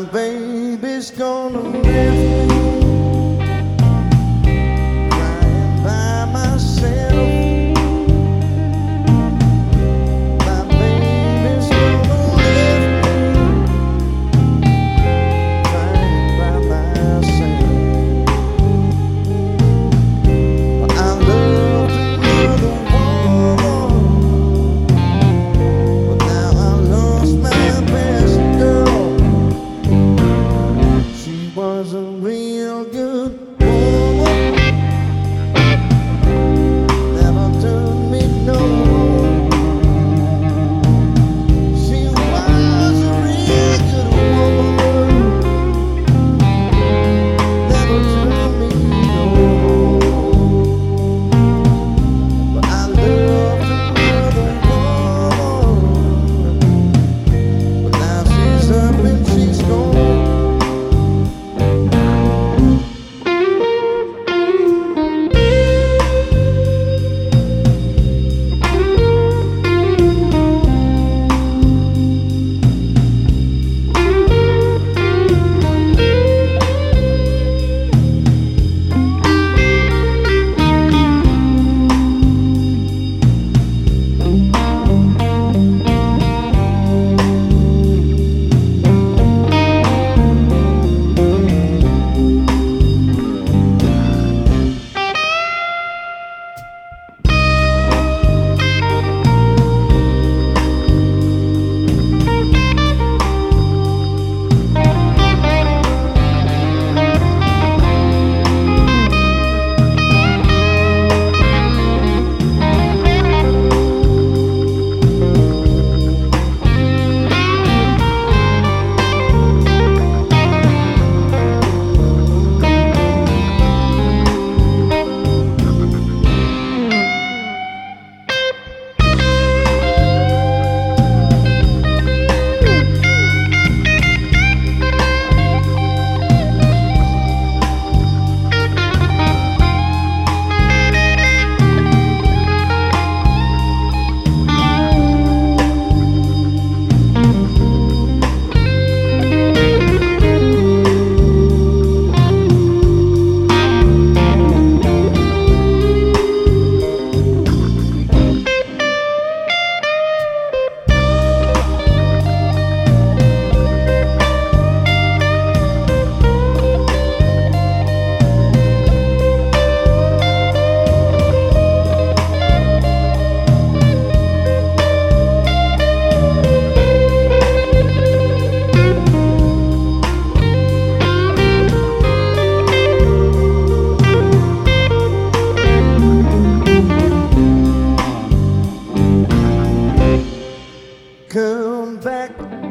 My baby's gonna live me crying by myself. My baby's gonna live me crying by myself. I loved another woman, but now I lost my best girl. She was a real good woman, never done me no wrong. She was a real good woman, never done me no wrong. But I loved another woman, but now she's up and she's gone. Come back.